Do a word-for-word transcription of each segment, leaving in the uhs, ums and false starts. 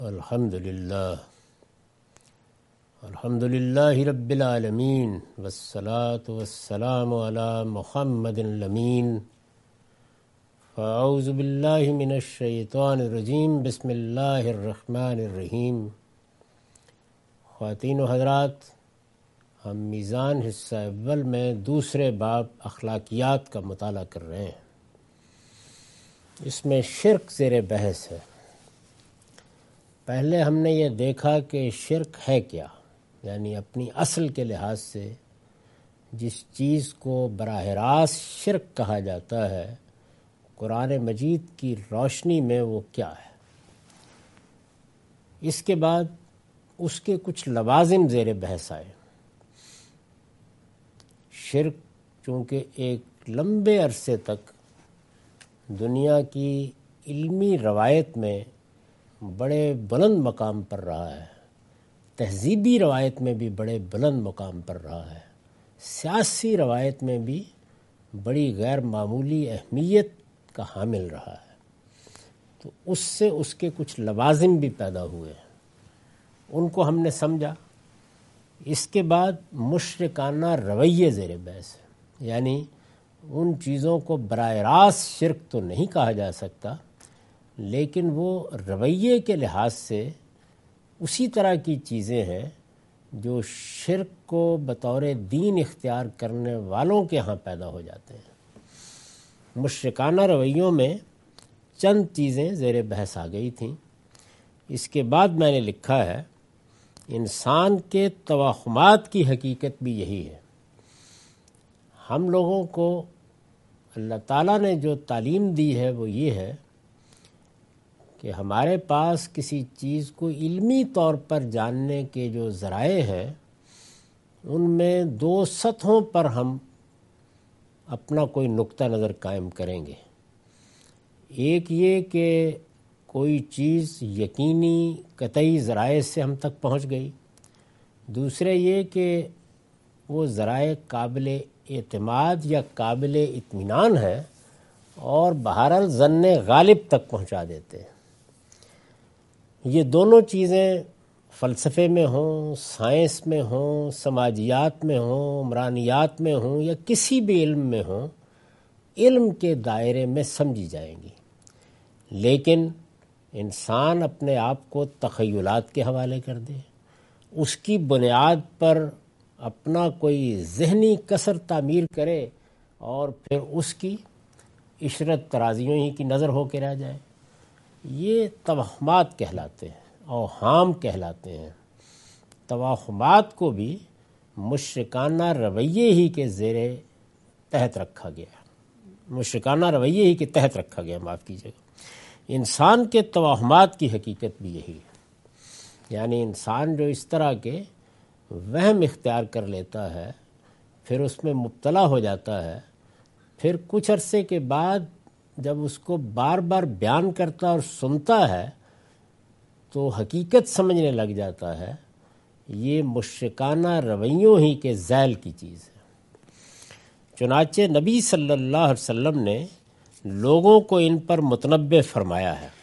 الحمد للہ الحمد للہ رب العالمین والصلاة والسلام علی محمد الامین فاعوذ باللہ من الشیطان الرجیم بسم اللہ الرحمن الرحیم۔ خواتین و حضرات، ہم میزان حصہ اول میں دوسرے باب اخلاقیات کا مطالعہ کر رہے ہیں۔ اس میں شرک زیر بحث ہے۔ پہلے ہم نے یہ دیکھا کہ شرک ہے کیا، یعنی اپنی اصل کے لحاظ سے جس چیز کو براہ راست شرک کہا جاتا ہے، قرآن مجید کی روشنی میں وہ کیا ہے۔ اس کے بعد اس کے کچھ لوازم زیر بحث آئے۔ شرک چونکہ ایک لمبے عرصے تک دنیا کی علمی روایت میں بڑے بلند مقام پر رہا ہے، تہذیبی روایت میں بھی بڑے بلند مقام پر رہا ہے، سیاسی روایت میں بھی بڑی غیر معمولی اہمیت کا حامل رہا ہے، تو اس سے اس کے کچھ لوازم بھی پیدا ہوئے، ان کو ہم نے سمجھا۔ اس کے بعد مشرکانہ رویے زیر بحث ہے، یعنی ان چیزوں کو براہ راست شرک تو نہیں کہا جا سکتا، لیکن وہ رویے کے لحاظ سے اسی طرح کی چیزیں ہیں جو شرک کو بطور دین اختیار کرنے والوں کے ہاں پیدا ہو جاتے ہیں۔ مشرکانہ رویوں میں چند چیزیں زیر بحث آ گئی تھیں۔ اس کے بعد میں نے لکھا ہے انسان کے توہمات کی حقیقت بھی یہی ہے۔ ہم لوگوں کو اللہ تعالیٰ نے جو تعلیم دی ہے وہ یہ ہے کہ ہمارے پاس کسی چیز کو علمی طور پر جاننے کے جو ذرائع ہیں، ان میں دو سطحوں پر ہم اپنا کوئی نقطہ نظر قائم کریں گے۔ ایک یہ کہ کوئی چیز یقینی قطعی ذرائع سے ہم تک پہنچ گئی، دوسرے یہ کہ وہ ذرائع قابل اعتماد یا قابل اطمینان ہے اور بہرحال ظن غالب تک پہنچا دیتے ہیں۔ یہ دونوں چیزیں فلسفے میں ہوں، سائنس میں ہوں، سماجیات میں ہوں، عمرانیات میں ہوں یا کسی بھی علم میں ہوں، علم کے دائرے میں سمجھی جائیں گی، لیکن انسان اپنے آپ کو تخیلات کے حوالے کر دے، اس کی بنیاد پر اپنا کوئی ذہنی قصر تعمیر کرے اور پھر اس کی عشرت ترازیوں ہی کی نظر ہو کے رہ جائے، یہ توہمات کہلاتے ہیں، اوہام کہلاتے ہیں۔ توہمات کو بھی مشرکانہ رویے ہی کے زیر تحت رکھا گیا مشرکانہ رویے ہی کے تحت رکھا گیا معاف کیجیے گا۔ انسان کے توہمات کی حقیقت بھی یہی ہے، یعنی انسان جو اس طرح کے وہم اختیار کر لیتا ہے، پھر اس میں مبتلا ہو جاتا ہے، پھر کچھ عرصے کے بعد جب اس کو بار بار بیان کرتا اور سنتا ہے تو حقیقت سمجھنے لگ جاتا ہے، یہ مشرکانہ رویوں ہی کے ذیل کی چیز ہے۔ چنانچہ نبی صلی اللہ علیہ وسلم نے لوگوں کو ان پر متنبہ فرمایا ہے۔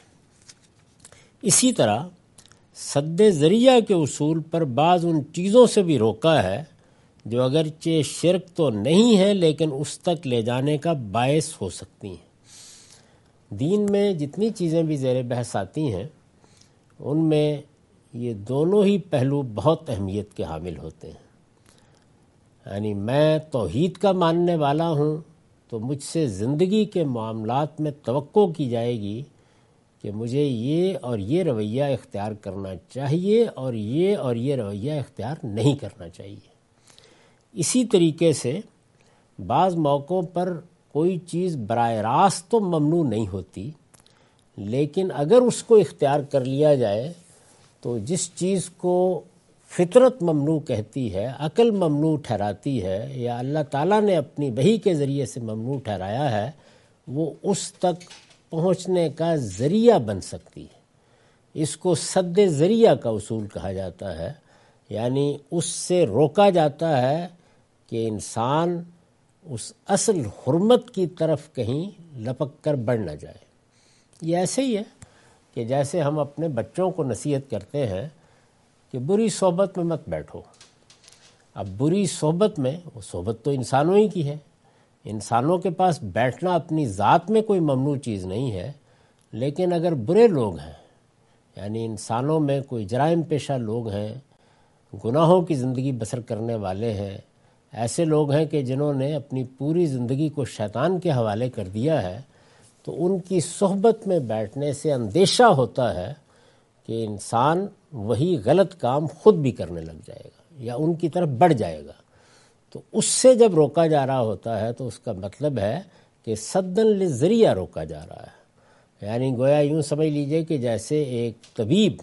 اسی طرح سد ذریعہ کے اصول پر بعض ان چیزوں سے بھی روکا ہے جو اگرچہ شرک تو نہیں ہے لیکن اس تک لے جانے کا باعث ہو سکتی ہیں۔ دین میں جتنی چیزیں بھی زیر بحث آتی ہیں، ان میں یہ دونوں ہی پہلو بہت اہمیت کے حامل ہوتے ہیں۔ یعنی میں توحید کا ماننے والا ہوں تو مجھ سے زندگی کے معاملات میں توقع کی جائے گی کہ مجھے یہ اور یہ رویہ اختیار کرنا چاہیے اور یہ اور یہ رویہ اختیار نہیں کرنا چاہیے۔ اسی طریقے سے بعض موقعوں پر کوئی چیز براہ راست تو ممنوع نہیں ہوتی، لیکن اگر اس کو اختیار کر لیا جائے تو جس چیز کو فطرت ممنوع کہتی ہے، عقل ممنوع ٹھہراتی ہے یا اللہ تعالیٰ نے اپنی وحی کے ذریعے سے ممنوع ٹھہرایا ہے، وہ اس تک پہنچنے کا ذریعہ بن سکتی ہے۔ اس کو سد ذریعہ کا اصول کہا جاتا ہے، یعنی اس سے روکا جاتا ہے کہ انسان اس اصل حرمت کی طرف کہیں لپک کر بڑھ نہ جائے۔ یہ ایسے ہی ہے کہ جیسے ہم اپنے بچوں کو نصیحت کرتے ہیں کہ بری صحبت میں مت بیٹھو. اب بری صحبت میں، وہ صحبت تو انسانوں ہی کی ہے، انسانوں کے پاس بیٹھنا اپنی ذات میں کوئی ممنوع چیز نہیں ہے، لیکن اگر برے لوگ ہیں، یعنی انسانوں میں کوئی جرائم پیشہ لوگ ہیں، گناہوں کی زندگی بسر کرنے والے ہیں، ایسے لوگ ہیں کہ جنہوں نے اپنی پوری زندگی کو شیطان کے حوالے کر دیا ہے، تو ان کی صحبت میں بیٹھنے سے اندیشہ ہوتا ہے کہ انسان وہی غلط کام خود بھی کرنے لگ جائے گا یا ان کی طرف بڑھ جائے گا. تو اس سے جب روکا جا رہا ہوتا ہے تو اس کا مطلب ہے کہ صدًا للذریعہ روکا جا رہا ہے. یعنی گویا یوں سمجھ لیجئے کہ جیسے ایک طبیب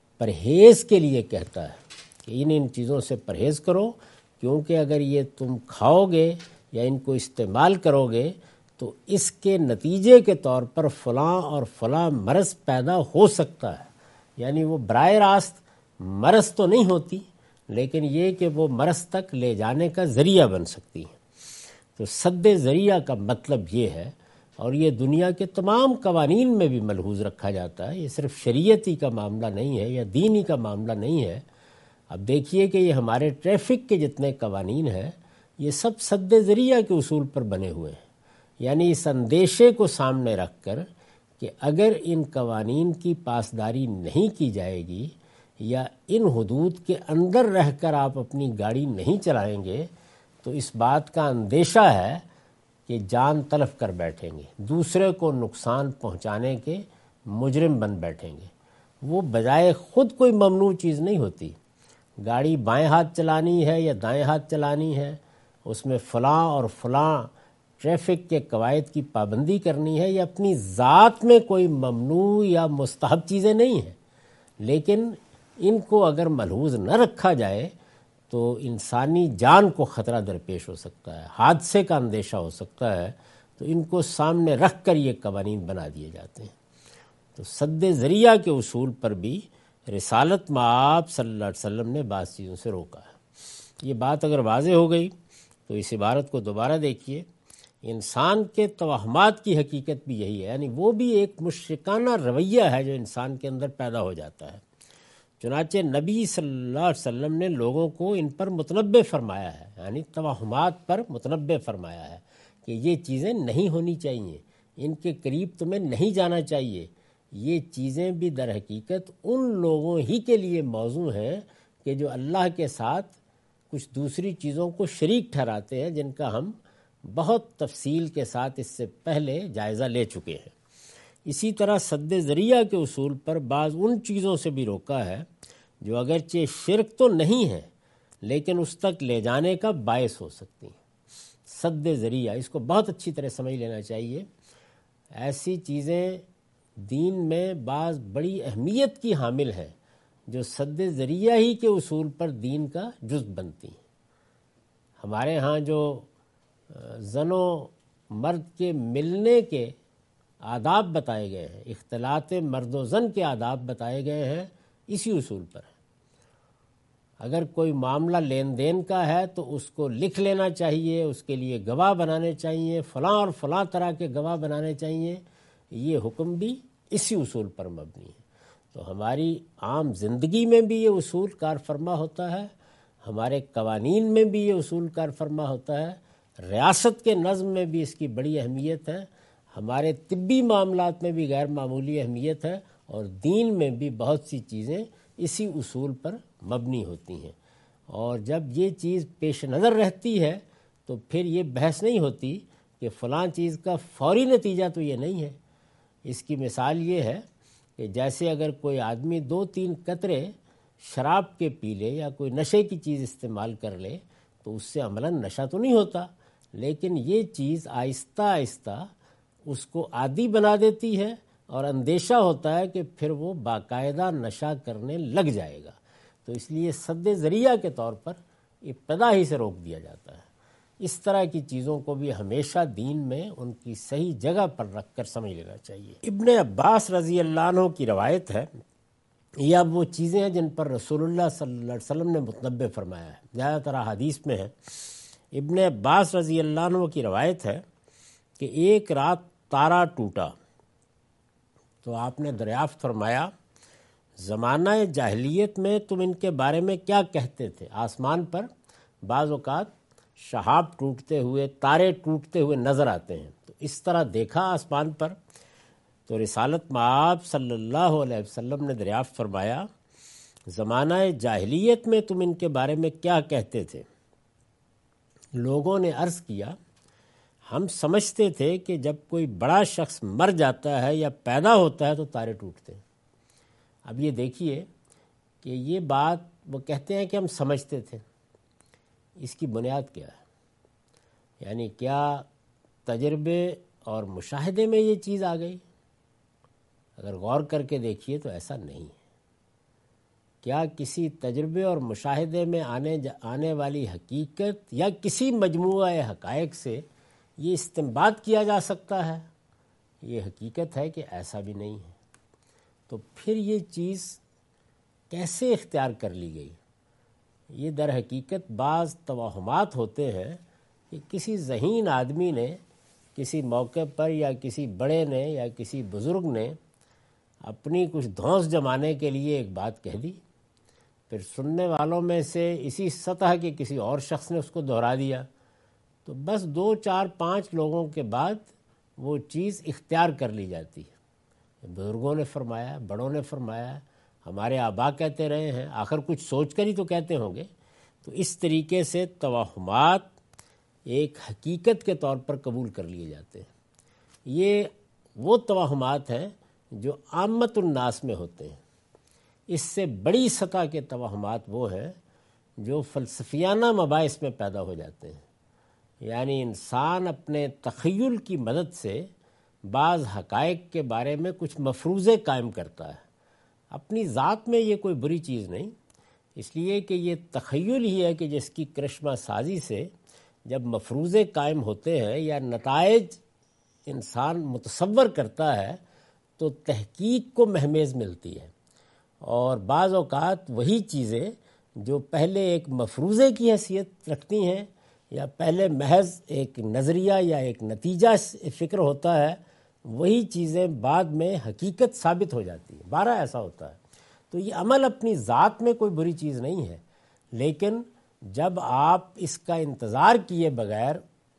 پرہیز کے لیے کہتا ہے کہ ان ان چیزوں سے پرہیز کرو، کیونکہ اگر یہ تم کھاؤ گے یا ان کو استعمال کرو گے تو اس کے نتیجے کے طور پر فلاں اور فلاں مرض پیدا ہو سکتا ہے. یعنی وہ براہ راست مرض تو نہیں ہوتی، لیکن یہ کہ وہ مرض تک لے جانے کا ذریعہ بن سکتی ہیں. تو سد ذریعہ کا مطلب یہ ہے، اور یہ دنیا کے تمام قوانین میں بھی ملحوظ رکھا جاتا ہے. یہ صرف شریعتی کا معاملہ نہیں ہے یا دینی کا معاملہ نہیں ہے. اب دیکھیے کہ یہ ہمارے ٹریفک کے جتنے قوانین ہیں یہ سب سد ذریعہ کے اصول پر بنے ہوئے ہیں. یعنی اس اندیشے کو سامنے رکھ کر کہ اگر ان قوانین کی پاسداری نہیں کی جائے گی یا ان حدود کے اندر رہ کر آپ اپنی گاڑی نہیں چلائیں گے تو اس بات کا اندیشہ ہے کہ جان تلف کر بیٹھیں گے، دوسرے کو نقصان پہنچانے کے مجرم بن بیٹھیں گے. وہ بجائے خود کوئی ممنوع چیز نہیں ہوتی. گاڑی بائیں ہاتھ چلانی ہے یا دائیں ہاتھ چلانی ہے، اس میں فلاں اور فلاں ٹریفک کے قواعد کی پابندی کرنی ہے، یا اپنی ذات میں کوئی ممنوع یا مستحب چیزیں نہیں ہیں، لیکن ان کو اگر ملحوظ نہ رکھا جائے تو انسانی جان کو خطرہ درپیش ہو سکتا ہے، حادثے کا اندیشہ ہو سکتا ہے. تو ان کو سامنے رکھ کر یہ قوانین بنا دیے جاتے ہیں. تو سد ذریعہ کے اصول پر بھی رسالت مآب صلی اللہ علیہ وسلم نے بعض چیزوں سے روکا ہے. یہ بات اگر واضح ہو گئی تو اس عبارت کو دوبارہ دیکھیے. انسان کے توہمات کی حقیقت بھی یہی ہے، یعنی وہ بھی ایک مشرکانہ رویہ ہے جو انسان کے اندر پیدا ہو جاتا ہے. چنانچہ نبی صلی اللہ علیہ وسلم نے لوگوں کو ان پر متنبہ فرمایا ہے، یعنی توہمات پر متنبہ فرمایا ہے کہ یہ چیزیں نہیں ہونی چاہیے، ان کے قریب تمہیں نہیں جانا چاہیے. یہ چیزیں بھی در حقیقت ان لوگوں ہی کے لیے موضوع ہیں کہ جو اللہ کے ساتھ کچھ دوسری چیزوں کو شریک ٹھہراتے ہیں، جن کا ہم بہت تفصیل کے ساتھ اس سے پہلے جائزہ لے چکے ہیں. اسی طرح سد ذریعہ کے اصول پر بعض ان چیزوں سے بھی روکا ہے جو اگرچہ شرک تو نہیں ہے لیکن اس تک لے جانے کا باعث ہو سکتی ہیں. سد ذریعہ، اس کو بہت اچھی طرح سمجھ لینا چاہیے. ایسی چیزیں دین میں بعض بڑی اہمیت کی حامل ہیں جو سد ذریعہ ہی کے اصول پر دین کا جز بنتی ہیں. ہمارے ہاں جو زن و مرد کے ملنے کے آداب بتائے گئے ہیں، اختلاط مرد و زن کے آداب بتائے گئے ہیں، اسی اصول پر ہے. اگر کوئی معاملہ لین دین کا ہے تو اس کو لکھ لینا چاہیے، اس کے لیے گواہ بنانے چاہیے، فلاں اور فلاں طرح کے گواہ بنانے چاہیے. یہ حکم بھی اسی اصول پر مبنی ہے. تو ہماری عام زندگی میں بھی یہ اصول کار فرما ہوتا ہے، ہمارے قوانین میں بھی یہ اصول کار فرما ہوتا ہے، ریاست کے نظم میں بھی اس کی بڑی اہمیت ہے، ہمارے طبی معاملات میں بھی غیر معمولی اہمیت ہے، اور دین میں بھی بہت سی چیزیں اسی اصول پر مبنی ہوتی ہیں. اور جب یہ چیز پیش نظر رہتی ہے تو پھر یہ بحث نہیں ہوتی کہ فلاں چیز کا فوری نتیجہ تو یہ نہیں ہے. اس کی مثال یہ ہے کہ جیسے اگر کوئی آدمی دو تین قطرے شراب کے پی لے یا کوئی نشے کی چیز استعمال کر لے تو اس سے عملاً نشہ تو نہیں ہوتا، لیکن یہ چیز آہستہ آہستہ اس کو عادی بنا دیتی ہے اور اندیشہ ہوتا ہے کہ پھر وہ باقاعدہ نشہ کرنے لگ جائے گا. تو اس لیے سد ذریعہ کے طور پر ابتدا ہی سے روک دیا جاتا ہے. اس طرح کی چیزوں کو بھی ہمیشہ دین میں ان کی صحیح جگہ پر رکھ کر سمجھ لینا چاہیے. ابن عباس رضی اللہ عنہ کی روایت ہے، یہ اب وہ چیزیں ہیں جن پر رسول اللہ صلی اللہ علیہ وسلم نے متنبہ فرمایا ہے، زیادہ تر حدیث میں ہے. ابن عباس رضی اللہ عنہ کی روایت ہے کہ ایک رات تارا ٹوٹا تو آپ نے دریافت فرمایا زمانہ جاہلیت میں تم ان کے بارے میں کیا کہتے تھے؟ آسمان پر بعض اوقات شہاب ٹوٹتے ہوئے، تارے ٹوٹتے ہوئے نظر آتے ہیں، تو اس طرح دیکھا آسمان پر؟ تو رسالت مآب صلی اللہ علیہ وسلم نے دریافت فرمایا زمانہ جاہلیت میں تم ان کے بارے میں کیا کہتے تھے؟ لوگوں نے عرض کیا ہم سمجھتے تھے کہ جب کوئی بڑا شخص مر جاتا ہے یا پیدا ہوتا ہے تو تارے ٹوٹتے ہیں۔ اب یہ دیکھیے کہ یہ بات وہ کہتے ہیں کہ ہم سمجھتے تھے، اس کی بنیاد کیا ہے؟ یعنی کیا تجربے اور مشاہدے میں یہ چیز آ گئی؟ اگر غور کر کے دیکھیے تو ایسا نہیں ہے۔ کیا کسی تجربے اور مشاہدے میں آنے آنے والی حقیقت یا کسی مجموعہ حقائق سے یہ استنباط کیا جا سکتا ہے؟ یہ حقیقت ہے کہ ایسا بھی نہیں ہے۔ تو پھر یہ چیز کیسے اختیار کر لی گئی؟ یہ در حقیقت بعض توہمات ہوتے ہیں کہ کسی ذہین آدمی نے کسی موقع پر یا کسی بڑے نے یا کسی بزرگ نے اپنی کچھ دھونس جمانے کے لیے ایک بات کہہ دی، پھر سننے والوں میں سے اسی سطح کے کسی اور شخص نے اس کو دہرا دیا، تو بس دو چار پانچ لوگوں کے بعد وہ چیز اختیار کر لی جاتی ہے۔ بزرگوں نے فرمایا، بڑوں نے فرمایا، ہمارے آبا کہتے رہے ہیں، آخر کچھ سوچ کر ہی تو کہتے ہوں گے۔ تو اس طریقے سے توہمات ایک حقیقت کے طور پر قبول کر لیے جاتے ہیں۔ یہ وہ توہمات ہیں جو عامت الناس میں ہوتے ہیں۔ اس سے بڑی سطح کے توہمات وہ ہیں جو فلسفیانہ مباحث میں پیدا ہو جاتے ہیں، یعنی انسان اپنے تخیل کی مدد سے بعض حقائق کے بارے میں کچھ مفروضے قائم کرتا ہے۔ اپنی ذات میں یہ کوئی بری چیز نہیں، اس لیے کہ یہ تخیل ہی ہے کہ جس کی کرشمہ سازی سے جب مفروضے قائم ہوتے ہیں یا نتائج انسان متصور کرتا ہے تو تحقیق کو مہمیز ملتی ہے، اور بعض اوقات وہی چیزیں جو پہلے ایک مفروضے کی حیثیت رکھتی ہیں یا پہلے محض ایک نظریہ یا ایک نتیجہ فکر ہوتا ہے، وہی چیزیں بعد میں حقیقت ثابت ہو جاتی ہیں۔ بارہ ایسا ہوتا ہے۔ تو یہ عمل اپنی ذات میں کوئی بری چیز نہیں ہے، لیکن جب آپ اس کا انتظار کیے بغیر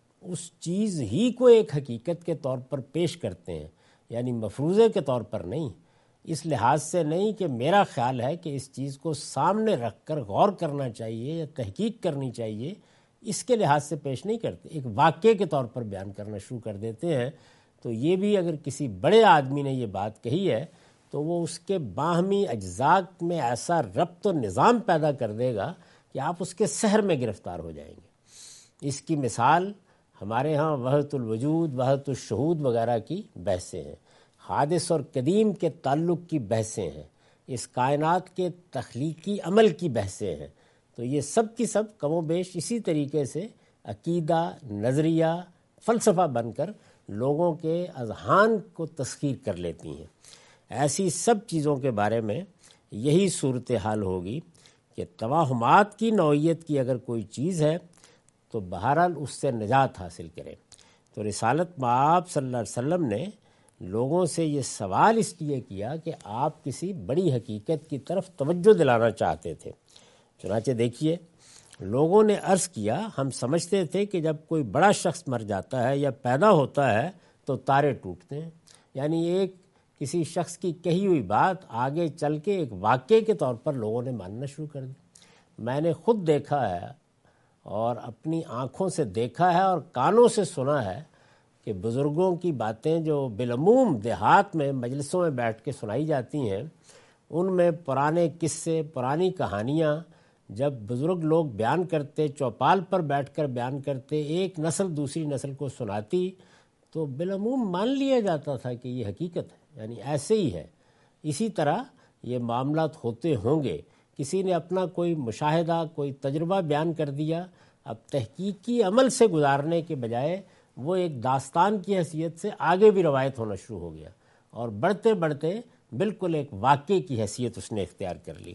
اس چیز ہی کو ایک حقیقت کے طور پر پیش کرتے ہیں، یعنی مفروضے کے طور پر نہیں، اس لحاظ سے نہیں کہ میرا خیال ہے کہ اس چیز کو سامنے رکھ کر غور کرنا چاہیے یا تحقیق کرنی چاہیے، اس کے لحاظ سے پیش نہیں کرتے، ایک واقعے کے طور پر بیان کرنا شروع کر دیتے ہیں۔ تو یہ بھی اگر کسی بڑے آدمی نے یہ بات کہی ہے تو وہ اس کے باہمی اجزاء میں ایسا ربط و نظام پیدا کر دے گا کہ آپ اس کے سحر میں گرفتار ہو جائیں گے۔ اس کی مثال ہمارے ہاں وحدت الوجود، وحدت الشہود وغیرہ کی بحثیں ہیں، حادث اور قدیم کے تعلق کی بحثیں ہیں، اس کائنات کے تخلیقی عمل کی بحثیں ہیں۔ تو یہ سب کی سب کم و بیش اسی طریقے سے عقیدہ، نظریہ، فلسفہ بن کر لوگوں کے اذہان کو تسخیر کر لیتی ہیں۔ ایسی سب چیزوں کے بارے میں یہی صورتحال ہوگی کہ توہمات کی نوعیت کی اگر کوئی چیز ہے تو بہرحال اس سے نجات حاصل کریں۔ تو رسالت مآب صلی اللہ علیہ وسلم نے لوگوں سے یہ سوال اس لیے کیا کہ آپ کسی بڑی حقیقت کی طرف توجہ دلانا چاہتے تھے۔ چنانچہ دیکھیے، لوگوں نے عرض کیا ہم سمجھتے تھے کہ جب کوئی بڑا شخص مر جاتا ہے یا پیدا ہوتا ہے تو تارے ٹوٹتے ہیں، یعنی ایک کسی شخص کی کہی ہوئی بات آگے چل کے ایک واقعے کے طور پر لوگوں نے ماننا شروع کر دی۔ میں نے خود دیکھا ہے اور اپنی آنکھوں سے دیکھا ہے اور کانوں سے سنا ہے کہ بزرگوں کی باتیں جو بالعموم دیہات میں مجلسوں میں بیٹھ کے سنائی جاتی ہیں، ان میں پرانے قصے، پرانی کہانیاں جب بزرگ لوگ بیان کرتے، چوپال پر بیٹھ کر بیان کرتے، ایک نسل دوسری نسل کو سناتی، تو بالعموم مان لیا جاتا تھا کہ یہ حقیقت ہے، یعنی ایسے ہی ہے۔ اسی طرح یہ معاملات ہوتے ہوں گے۔ کسی نے اپنا کوئی مشاہدہ، کوئی تجربہ بیان کر دیا، اب تحقیقی عمل سے گزارنے کے بجائے وہ ایک داستان کی حیثیت سے آگے بھی روایت ہونا شروع ہو گیا، اور بڑھتے بڑھتے بالکل ایک واقعے کی حیثیت اس نے اختیار کر لی۔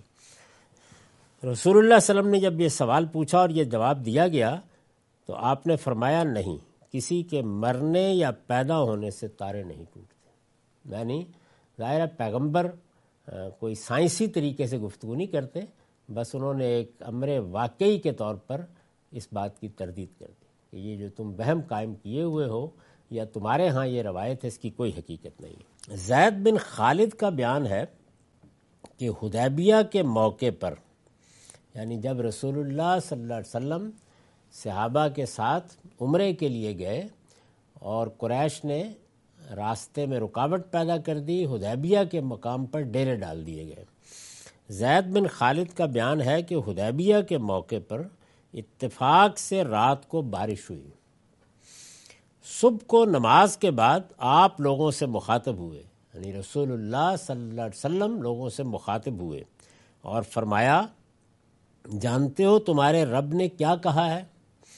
رسول اللہ صلی اللہ علیہ وسلم نے جب یہ سوال پوچھا اور یہ جواب دیا گیا تو آپ نے فرمایا نہیں، کسی کے مرنے یا پیدا ہونے سے تارے نہیں ٹوٹتے، یعنی ظاہر ہے پیغمبر کوئی سائنسی طریقے سے گفتگو نہیں کرتے، بس انہوں نے ایک امر واقعی کے طور پر اس بات کی تردید کر دی کہ یہ جو تم وہم قائم کیے ہوئے ہو یا تمہارے ہاں یہ روایت ہے، اس کی کوئی حقیقت نہیں ہے۔ زید بن خالد کا بیان ہے کہ حدیبیہ کے موقع پر، یعنی جب رسول اللہ صلی اللہ علیہ وسلم صحابہ کے ساتھ عمرے کے لیے گئے اور قریش نے راستے میں رکاوٹ پیدا کر دی، حدیبیہ کے مقام پر ڈیرے ڈال دیے گئے۔ زید بن خالد کا بیان ہے کہ حدیبیہ کے موقع پر اتفاق سے رات کو بارش ہوئی، صبح کو نماز کے بعد آپ لوگوں سے مخاطب ہوئے، یعنی رسول اللہ صلی اللہ علیہ وسلم لوگوں سے مخاطب ہوئے اور فرمایا جانتے ہو تمہارے رب نے کیا کہا ہے؟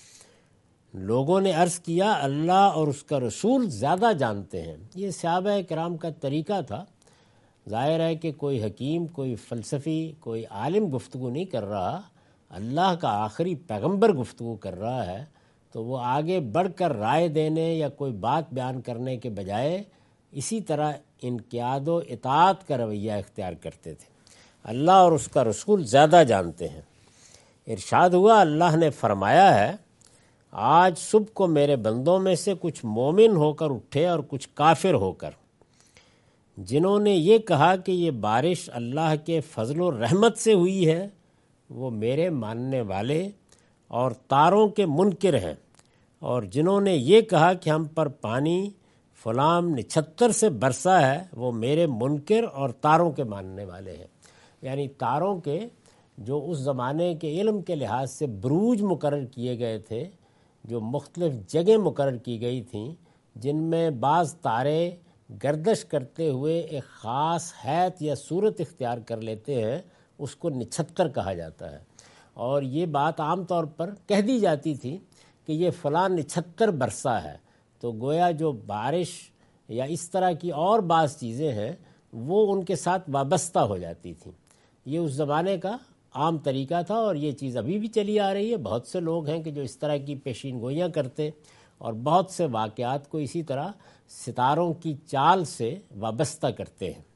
لوگوں نے عرض کیا اللہ اور اس کا رسول زیادہ جانتے ہیں۔ یہ صحابہ کرام کا طریقہ تھا۔ ظاہر ہے کہ کوئی حکیم، کوئی فلسفی، کوئی عالم گفتگو نہیں کر رہا، اللہ کا آخری پیغمبر گفتگو کر رہا ہے، تو وہ آگے بڑھ کر رائے دینے یا کوئی بات بیان کرنے کے بجائے اسی طرح انقیاد و اطاعت کا رویہ اختیار کرتے تھے۔ اللہ اور اس کا رسول زیادہ جانتے ہیں۔ ارشاد ہوا اللہ نے فرمایا ہے آج صبح کو میرے بندوں میں سے کچھ مومن ہو کر اٹھے اور کچھ کافر ہو کر، جنہوں نے یہ کہا کہ یہ بارش اللہ کے فضل و رحمت سے ہوئی ہے، وہ میرے ماننے والے اور تاروں کے منکر ہیں، اور جنہوں نے یہ کہا کہ ہم پر پانی فلاں نچھتر سے برسا ہے، وہ میرے منکر اور تاروں کے ماننے والے ہیں۔ یعنی تاروں کے جو اس زمانے کے علم کے لحاظ سے بروج مقرر کیے گئے تھے، جو مختلف جگہیں مقرر کی گئی تھیں جن میں بعض تارے گردش کرتے ہوئے ایک خاص حیت یا صورت اختیار کر لیتے ہیں، اس کو نچھتر کہا جاتا ہے۔ اور یہ بات عام طور پر کہہ دی جاتی تھی کہ یہ فلاں نچھتر برسا ہے، تو گویا جو بارش یا اس طرح کی اور بعض چیزیں ہیں وہ ان کے ساتھ وابستہ ہو جاتی تھیں۔ یہ اس زمانے کا عام طریقہ تھا اور یہ چیز ابھی بھی چلی آ رہی ہے۔ بہت سے لوگ ہیں کہ جو اس طرح کی پیشین گوئیاں کرتے اور بہت سے واقعات کو اسی طرح ستاروں کی چال سے وابستہ کرتے ہیں۔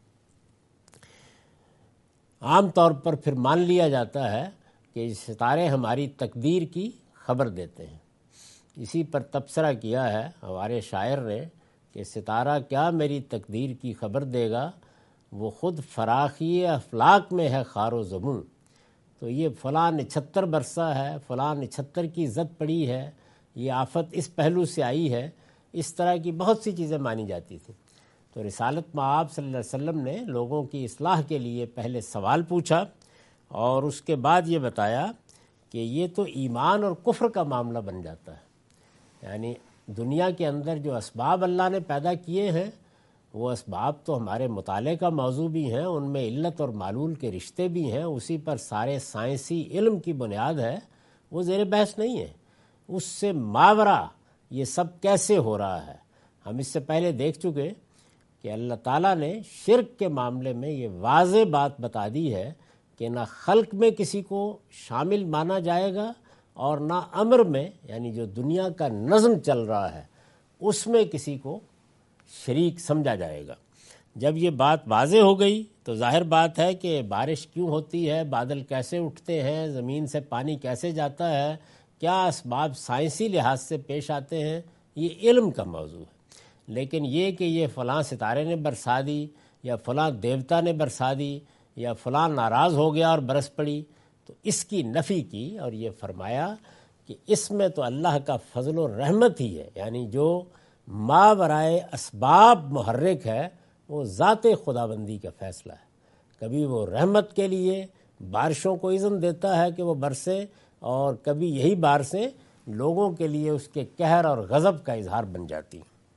عام طور پر پھر مان لیا جاتا ہے کہ ستارے ہماری تقدیر کی خبر دیتے ہیں۔ اسی پر تبصرہ کیا ہے ہمارے شاعر نے کہ ستارہ کیا میری تقدیر کی خبر دے گا، وہ خود فراخی افلاک میں ہے خار و زبوں۔ تو یہ فلاں نچھتر برسا ہے، فلاں نچھتر کی زد پڑی ہے، یہ آفت اس پہلو سے آئی ہے، اس طرح کی بہت سی چیزیں مانی جاتی تھیں۔ تو رسالت مآب صلی اللہ علیہ وسلم نے لوگوں کی اصلاح کے لیے پہلے سوال پوچھا اور اس کے بعد یہ بتایا کہ یہ تو ایمان اور کفر کا معاملہ بن جاتا ہے۔ یعنی دنیا کے اندر جو اسباب اللہ نے پیدا کیے ہیں وہ اسباب تو ہمارے مطالعے کا موضوع بھی ہیں، ان میں علت اور معلول کے رشتے بھی ہیں، اسی پر سارے سائنسی علم کی بنیاد ہے، وہ زیر بحث نہیں ہے۔ اس سے ماورا یہ سب کیسے ہو رہا ہے، ہم اس سے پہلے دیکھ چکے کہ اللہ تعالیٰ نے شرک کے معاملے میں یہ واضح بات بتا دی ہے کہ نہ خلق میں کسی کو شامل مانا جائے گا اور نہ امر میں، یعنی جو دنیا کا نظم چل رہا ہے اس میں کسی کو شریک سمجھا جائے گا۔ جب یہ بات واضح ہو گئی تو ظاہر بات ہے کہ بارش کیوں ہوتی ہے، بادل کیسے اٹھتے ہیں، زمین سے پانی کیسے جاتا ہے، کیا اسباب سائنسی لحاظ سے پیش آتے ہیں، یہ علم کا موضوع ہے۔ لیکن یہ کہ یہ فلاں ستارے نے برسا دی یا فلاں دیوتا نے برسا دی یا فلاں ناراض ہو گیا اور برس پڑی، تو اس کی نفی کی اور یہ فرمایا کہ اس میں تو اللہ کا فضل و رحمت ہی ہے، یعنی جو ما برائے اسباب محرک ہے وہ ذات خداوندی کا فیصلہ ہے۔ کبھی وہ رحمت کے لیے بارشوں کو اذن دیتا ہے کہ وہ برسے، اور کبھی یہی بارشیں لوگوں کے لیے اس کے قہر اور غضب کا اظہار بن جاتی۔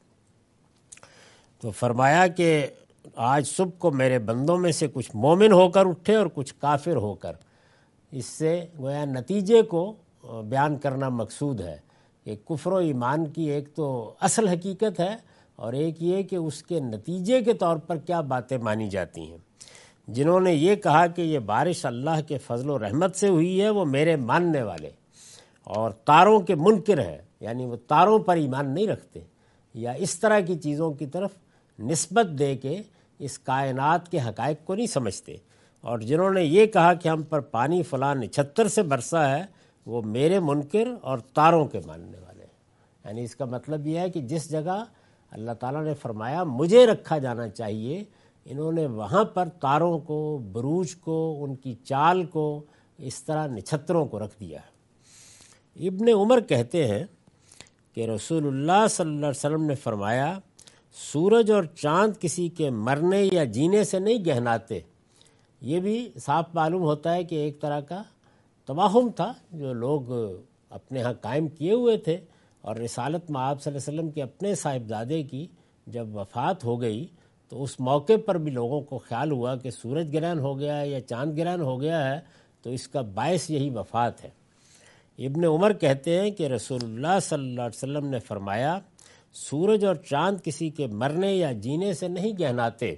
تو فرمایا کہ آج صبح کو میرے بندوں میں سے کچھ مومن ہو کر اٹھے اور کچھ کافر ہو کر، اس سے گویا نتیجے کو بیان کرنا مقصود ہے کہ کفر و ایمان کی ایک تو اصل حقیقت ہے اور ایک یہ کہ اس کے نتیجے کے طور پر کیا باتیں مانی جاتی ہیں۔ جنہوں نے یہ کہا کہ یہ بارش اللہ کے فضل و رحمت سے ہوئی ہے، وہ میرے ماننے والے اور تاروں کے منکر ہیں، یعنی وہ تاروں پر ایمان نہیں رکھتے یا اس طرح کی چیزوں کی طرف نسبت دے کے اس کائنات کے حقائق کو نہیں سمجھتے، اور جنہوں نے یہ کہا کہ ہم پر پانی فلاں نچھتر سے برسا ہے وہ میرے منکر اور تاروں کے ماننے والے ہیں۔ یعنی اس کا مطلب یہ ہے کہ جس جگہ اللہ تعالیٰ نے فرمایا مجھے رکھا جانا چاہیے، انہوں نے وہاں پر تاروں کو، بروج کو، ان کی چال کو، اس طرح نچھتروں کو رکھ دیا ہے۔ ابن عمر کہتے ہیں کہ رسول اللہ صلی اللہ علیہ وسلم نے فرمایا سورج اور چاند کسی کے مرنے یا جینے سے نہیں گہناتے۔ یہ بھی صاف معلوم ہوتا ہے کہ ایک طرح کا توہم تھا جو لوگ اپنے ہاں قائم کیے ہوئے تھے، اور رسالت مآب صلی اللہ علیہ وسلم کے اپنے صاحبزادے کی جب وفات ہو گئی تو اس موقع پر بھی لوگوں کو خیال ہوا کہ سورج گرہن ہو گیا ہے یا چاند گرہن ہو گیا ہے تو اس کا باعث یہی وفات ہے۔ ابن عمر کہتے ہیں کہ رسول اللہ صلی اللہ علیہ وسلم نے فرمایا سورج اور چاند کسی کے مرنے یا جینے سے نہیں گہناتے،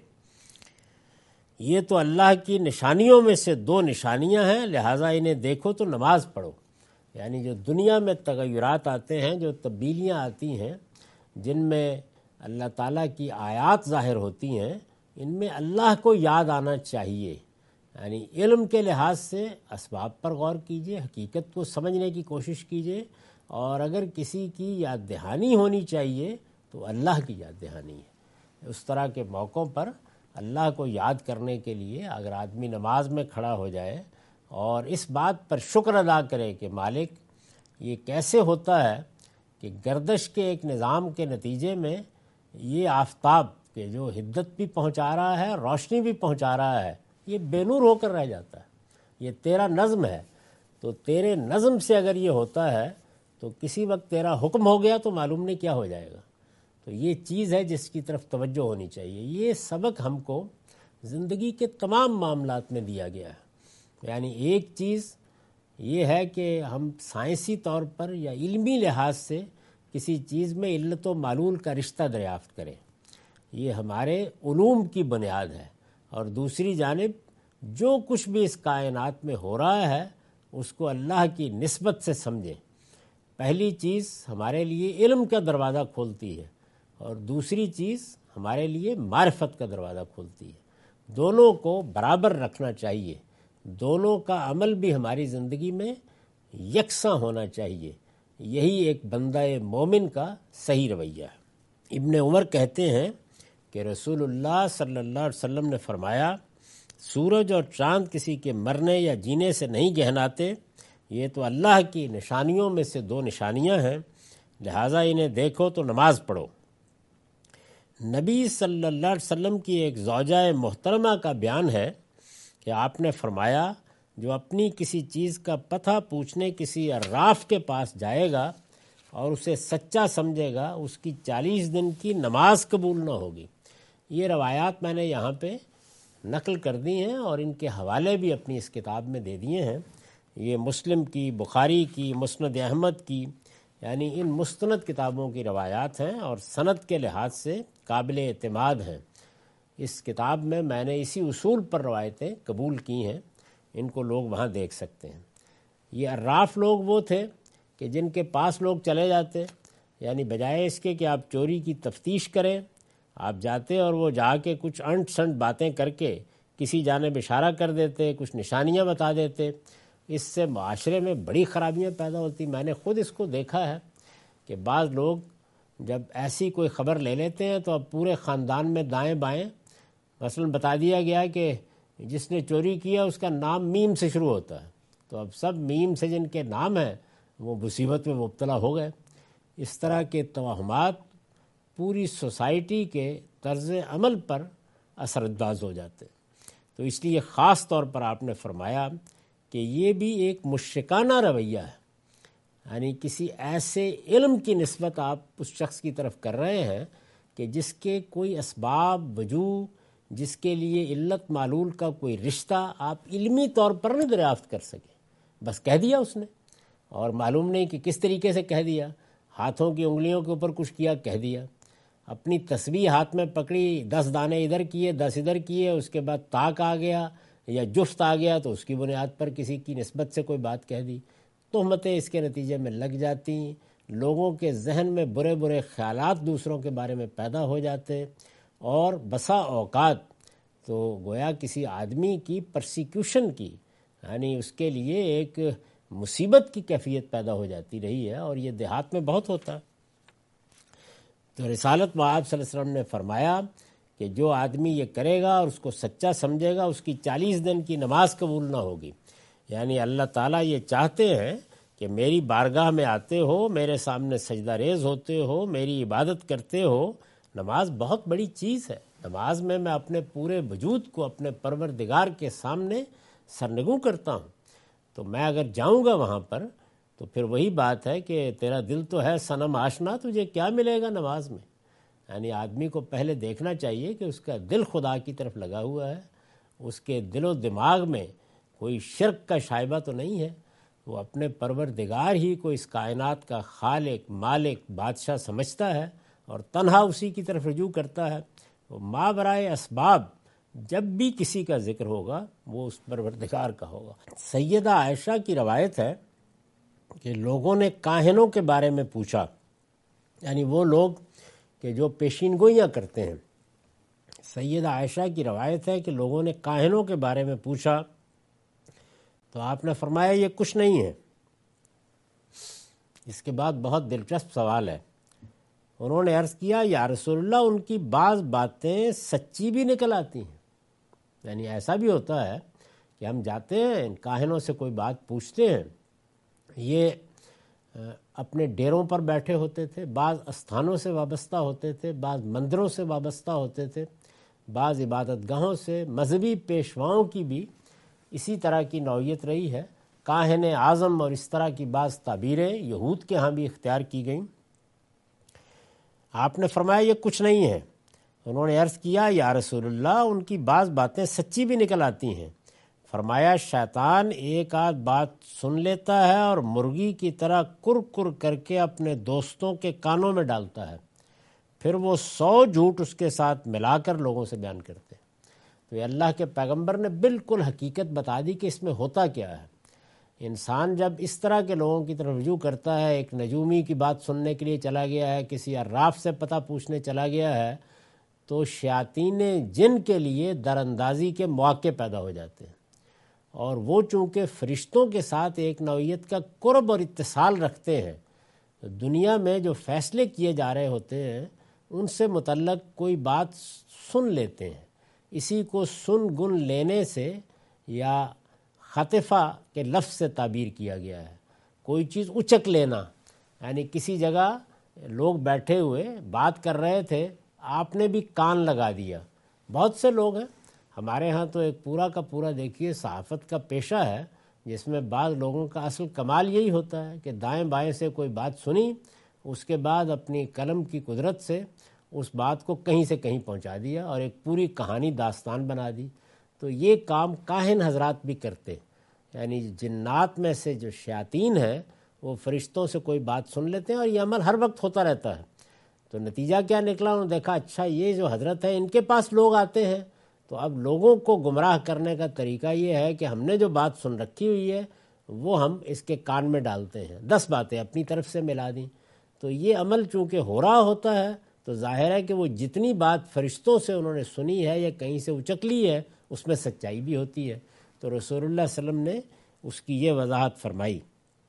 یہ تو اللہ کی نشانیوں میں سے دو نشانیاں ہیں، لہٰذا انہیں دیکھو تو نماز پڑھو۔ یعنی جو دنیا میں تغیرات آتے ہیں، جو تبدیلیاں آتی ہیں، جن میں اللہ تعالیٰ کی آیات ظاہر ہوتی ہیں، ان میں اللہ کو یاد آنا چاہیے۔ یعنی علم کے لحاظ سے اسباب پر غور کیجئے، حقیقت کو سمجھنے کی کوشش کیجئے، اور اگر کسی کی یاد دہانی ہونی چاہیے تو اللہ کی یاد دہانی ہے۔ اس طرح کے موقعوں پر اللہ کو یاد کرنے کے لیے اگر آدمی نماز میں کھڑا ہو جائے اور اس بات پر شکر ادا کرے کہ مالک یہ کیسے ہوتا ہے کہ گردش کے ایک نظام کے نتیجے میں یہ آفتاب کہ جو حدت بھی پہنچا رہا ہے، روشنی بھی پہنچا رہا ہے، یہ بے نور ہو کر رہ جاتا ہے۔ یہ تیرا نظم ہے، تو تیرے نظم سے اگر یہ ہوتا ہے تو کسی وقت تیرا حکم ہو گیا تو معلوم نہیں کیا ہو جائے گا۔ تو یہ چیز ہے جس کی طرف توجہ ہونی چاہیے۔ یہ سبق ہم کو زندگی کے تمام معاملات میں دیا گیا ہے۔ یعنی ایک چیز یہ ہے کہ ہم سائنسی طور پر یا علمی لحاظ سے کسی چیز میں علت و معلول کا رشتہ دریافت کریں، یہ ہمارے علوم کی بنیاد ہے، اور دوسری جانب جو کچھ بھی اس کائنات میں ہو رہا ہے اس کو اللہ کی نسبت سے سمجھیں۔ پہلی چیز ہمارے لیے علم کا دروازہ کھولتی ہے، اور دوسری چیز ہمارے لیے معرفت کا دروازہ کھولتی ہے۔ دونوں کو برابر رکھنا چاہیے، دونوں کا عمل بھی ہماری زندگی میں یکساں ہونا چاہیے۔ یہی ایک بندہ مومن کا صحیح رویہ ہے۔ ابن عمر کہتے ہیں کہ رسول اللہ صلی اللہ علیہ وسلم نے فرمایا سورج اور چاند کسی کے مرنے یا جینے سے نہیں گہناتے، یہ تو اللہ کی نشانیوں میں سے دو نشانیاں ہیں، لہٰذا انہیں دیکھو تو نماز پڑھو۔ نبی صلی اللہ علیہ وسلم کی ایک زوجہ محترمہ کا بیان ہے کہ آپ نے فرمایا جو اپنی کسی چیز کا پتہ پوچھنے کسی عراف کے پاس جائے گا اور اسے سچا سمجھے گا، اس کی چالیس دن کی نماز قبول نہ ہوگی۔ یہ روایات میں نے یہاں پہ نقل کر دی ہیں اور ان کے حوالے بھی اپنی اس کتاب میں دے دیے ہیں۔ یہ مسلم کی، بخاری کی، مسند احمد کی، یعنی ان مستند کتابوں کی روایات ہیں اور سند کے لحاظ سے قابل اعتماد ہیں۔ اس کتاب میں میں نے اسی اصول پر روایتیں قبول کی ہیں، ان کو لوگ وہاں دیکھ سکتے ہیں۔ یہ عراف لوگ وہ تھے کہ جن کے پاس لوگ چلے جاتے، یعنی بجائے اس کے کہ آپ چوری کی تفتیش کریں، آپ جاتے اور وہ جا کے کچھ انٹ سنٹ باتیں کر کے کسی جانب اشارہ کر دیتے، کچھ نشانیاں بتا دیتے۔ اس سے معاشرے میں بڑی خرابیاں پیدا ہوتی۔ میں نے خود اس کو دیکھا ہے کہ بعض لوگ جب ایسی کوئی خبر لے لیتے ہیں تو اب پورے خاندان میں دائیں بائیں مثلا بتا دیا گیا کہ جس نے چوری کیا اس کا نام میم سے شروع ہوتا ہے، تو اب سب میم سے جن کے نام ہیں وہ مصیبت میں مبتلا ہو گئے۔ اس طرح کے توہمات پوری سوسائٹی کے طرز عمل پر اثر انداز ہو جاتے۔ تو اس لیے خاص طور پر آپ نے فرمایا کہ یہ بھی ایک مشرکانہ رویہ ہے، یعنی کسی ایسے علم کی نسبت آپ اس شخص کی طرف کر رہے ہیں کہ جس کے کوئی اسباب وجوہ، جس کے لیے علت معلول کا کوئی رشتہ آپ علمی طور پر نہیں دریافت کر سکے، بس کہہ دیا اس نے، اور معلوم نہیں کہ کس طریقے سے کہہ دیا، ہاتھوں کی انگلیوں کے اوپر کچھ کیا، کہہ دیا، اپنی تسبیح ہاتھ میں پکڑی، دس دانے ادھر کیے، دس ادھر کیے، اس کے بعد طاق آ گیا یا جفت آ گیا تو اس کی بنیاد پر کسی کی نسبت سے کوئی بات کہہ دی۔ تہمتیں اس کے نتیجے میں لگ جاتی، لوگوں کے ذہن میں برے برے خیالات دوسروں کے بارے میں پیدا ہو جاتے، اور بسا اوقات تو گویا کسی آدمی کی پرسیکیوشن کی، یعنی اس کے لیے ایک مصیبت کی کیفیت پیدا ہو جاتی رہی ہے، اور یہ دیہات میں بہت ہوتا ہے۔ تو رسالت مآب صلی اللہ علیہ وسلم نے فرمایا کہ جو آدمی یہ کرے گا اور اس کو سچا سمجھے گا، اس کی چالیس دن کی نماز قبول نہ ہوگی۔ یعنی اللہ تعالیٰ یہ چاہتے ہیں کہ میری بارگاہ میں آتے ہو، میرے سامنے سجدہ ریز ہوتے ہو، میری عبادت کرتے ہو۔ نماز بہت بڑی چیز ہے۔ نماز میں میں اپنے پورے وجود کو اپنے پروردگار کے سامنے سرنگوں کرتا ہوں۔ تو میں اگر جاؤں گا وہاں پر تو پھر وہی بات ہے کہ تیرا دل تو ہے صنم آشنا، تجھے کیا ملے گا نماز میں؟ یعنی آدمی کو پہلے دیکھنا چاہیے کہ اس کا دل خدا کی طرف لگا ہوا ہے، اس کے دل و دماغ میں کوئی شرک کا شائبہ تو نہیں ہے، وہ اپنے پروردگار ہی کو اس کائنات کا خالق، مالک، بادشاہ سمجھتا ہے اور تنہا اسی کی طرف رجوع کرتا ہے۔ وہ ما برائے اسباب جب بھی کسی کا ذکر ہوگا وہ اس پروردگار کا ہوگا۔ سیدہ عائشہ کی روایت ہے کہ لوگوں نے کاہنوں کے بارے میں پوچھا، یعنی وہ لوگ کہ جو پیشین گوئیاں کرتے ہیں۔ سیدہ عائشہ کی روایت ہے کہ لوگوں نے کاہنوں کے بارے میں پوچھا تو آپ نے فرمایا یہ کچھ نہیں ہے۔ اس کے بعد بہت دلچسپ سوال ہے، انہوں نے عرض کیا یا رسول اللہ ان کی بعض باتیں سچی بھی نکل آتی ہیں؟ یعنی ایسا بھی ہوتا ہے کہ ہم جاتے ہیں ان کاہنوں سے کوئی بات پوچھتے ہیں، یہ اپنے ڈیروں پر بیٹھے ہوتے تھے، بعض استھانوں سے وابستہ ہوتے تھے، بعض مندروں سے وابستہ ہوتے تھے، بعض عبادت گاہوں سے، مذہبی پیشواؤں کی بھی اسی طرح کی نوعیت رہی ہے، کاہن اعظم اور اس طرح کی بعض تعبیریں یہود کے ہاں بھی اختیار کی گئیں۔ آپ نے فرمایا یہ کچھ نہیں ہے۔ انہوں نے عرض کیا یا رسول اللہ ان کی بعض باتیں سچی بھی نکل آتی ہیں۔ فرمایا شیطان ایک آدھ بات سن لیتا ہے اور مرغی کی طرح کر کر کر کے اپنے دوستوں کے کانوں میں ڈالتا ہے، پھر وہ سو جھوٹ اس کے ساتھ ملا کر لوگوں سے بیان کرتے ہیں۔ تو یہ اللہ کے پیغمبر نے بالکل حقیقت بتا دی کہ اس میں ہوتا کیا ہے۔ انسان جب اس طرح کے لوگوں کی طرف رجوع کرتا ہے، ایک نجومی کی بات سننے کے لیے چلا گیا ہے، کسی عراف سے پتہ پوچھنے چلا گیا ہے، تو شیاطین جن کے لیے در اندازی کے مواقع پیدا ہو جاتے ہیں، اور وہ چونکہ فرشتوں کے ساتھ ایک نوعیت کا قرب اور اتصال رکھتے ہیں، تو دنیا میں جو فیصلے کیے جا رہے ہوتے ہیں ان سے متعلق کوئی بات سن لیتے ہیں۔ اسی کو سن گن لینے سے یا خطفہ کے لفظ سے تعبیر کیا گیا ہے، کوئی چیز اچک لینا، یعنی کسی جگہ لوگ بیٹھے ہوئے بات کر رہے تھے، آپ نے بھی کان لگا دیا۔ بہت سے لوگ ہیں ہمارے ہاں تو ایک پورا کا پورا دیکھیے صحافت کا پیشہ ہے، جس میں بعض لوگوں کا اصل کمال یہی ہوتا ہے کہ دائیں بائیں سے کوئی بات سنی، اس کے بعد اپنی قلم کی قدرت سے اس بات کو کہیں سے کہیں پہنچا دیا اور ایک پوری کہانی داستان بنا دی۔ تو یہ کام کاہن حضرات بھی کرتے، یعنی جنات میں سے جو شیاطین ہیں وہ فرشتوں سے کوئی بات سن لیتے ہیں، اور یہ عمل ہر وقت ہوتا رہتا ہے۔ تو نتیجہ کیا نکلا، انہوں نے دیکھا اچھا یہ جو حضرت ہے ان کے پاس لوگ آتے ہیں، تو اب لوگوں کو گمراہ کرنے کا طریقہ یہ ہے کہ ہم نے جو بات سن رکھی ہوئی ہے وہ ہم اس کے کان میں ڈالتے ہیں، دس باتیں اپنی طرف سے ملا دیں۔ تو یہ عمل چونکہ ہو رہا ہوتا ہے تو ظاہر ہے کہ وہ جتنی بات فرشتوں سے انہوں نے سنی ہے یا کہیں سے اچک لی ہے اس میں سچائی بھی ہوتی ہے۔ تو رسول اللہ صلی اللہ علیہ وسلم نے اس کی یہ وضاحت فرمائی۔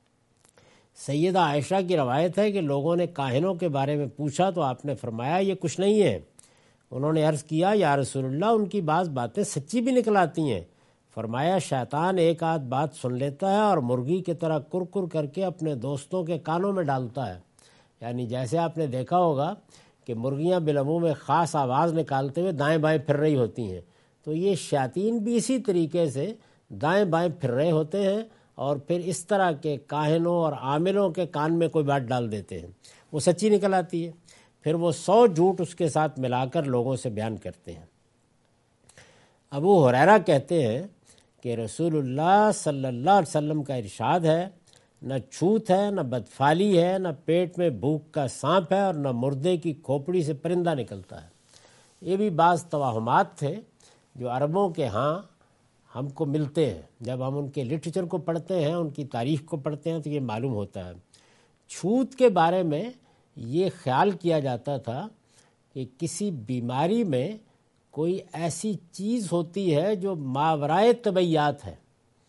سیدہ عائشہ کی روایت ہے کہ لوگوں نے کاہنوں کے بارے میں پوچھا تو آپ نے فرمایا یہ کچھ نہیں ہے۔ انہوں نے عرض کیا یا رسول اللہ ان کی بعض باتیں سچی بھی نکل آتی ہیں۔ فرمایا شیطان ایک آدھ بات سن لیتا ہے اور مرغی کی طرح کر کر کر کے اپنے دوستوں کے کانوں میں ڈالتا ہے، یعنی جیسے آپ نے دیکھا ہوگا کہ مرغیاں بالعموم میں خاص آواز نکالتے ہوئے دائیں بائیں پھر رہی ہوتی ہیں، تو یہ شیاطین بھی اسی طریقے سے دائیں بائیں پھر رہے ہوتے ہیں اور پھر اس طرح کے کاہنوں اور عاملوں کے کان میں کوئی بات ڈال دیتے ہیں، وہ سچی نکل آتی ہے، پھر وہ سو جھوٹ اس کے ساتھ ملا کر لوگوں سے بیان کرتے ہیں۔ ابو ہریرہ کہتے ہیں کہ رسول اللہ صلی اللہ علیہ وسلم کا ارشاد ہے نہ چھوت ہے، نہ بدفالی ہے، نہ پیٹ میں بھوک کا سانپ ہے، اور نہ مردے کی کھوپڑی سے پرندہ نکلتا ہے۔ یہ بھی بعض توہمات تھے جو عربوں کے ہاں ہم کو ملتے ہیں، جب ہم ان کے لٹریچر کو پڑھتے ہیں، ان کی تاریخ کو پڑھتے ہیں تو یہ معلوم ہوتا ہے۔ چھوت کے بارے میں یہ خیال کیا جاتا تھا کہ کسی بیماری میں کوئی ایسی چیز ہوتی ہے جو ماورائے طبیعیات ہے.